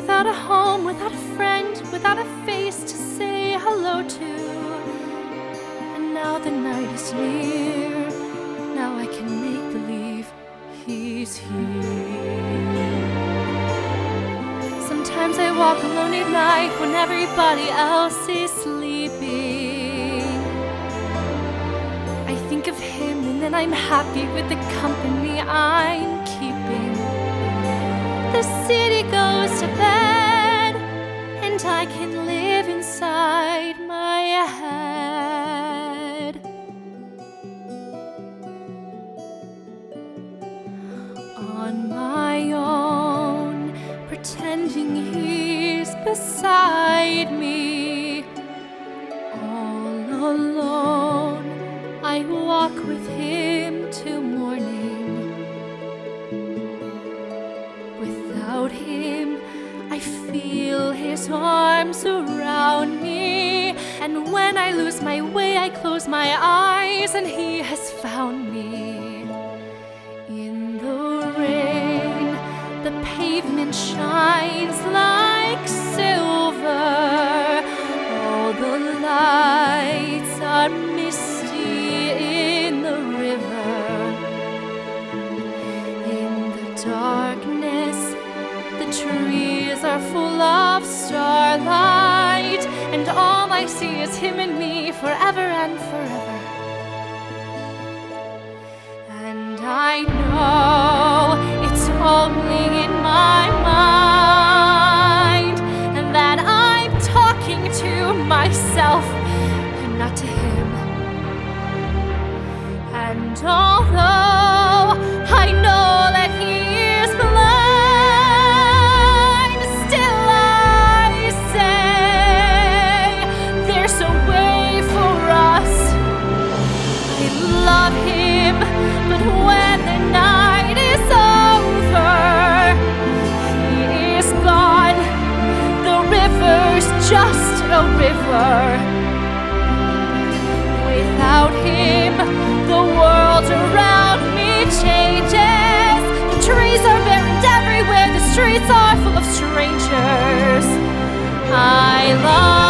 without a home, without a friend, without a face to say hello to. And now the night is near, now I can make believe he's here. Sometimes I walk alone at night when everybody else is sleeping. I think of him and then I'm happy with the company I'm keeping. The city goes to bed and I can live inside my head. On my own, pretending he's beside me. All alone, I walk with him till morning. Without him, I feel his arms around me. And when I lose my way, I close my eyes and he has found me. In the rain, the pavement shines like silver. All the lights are misty in the river. In the darkness, the trees are full of starlight, and all I see is him and me forever and forever. And I know it's only in my mind, and that I'm talking to myself and not to him. And although I know that he is blind, still I say there's a way for us. I love him, but when the night is over, he is gone. The river's just a river. Without him, the world around me changes. The trees are buried everywhere, the streets are full of strangers. I love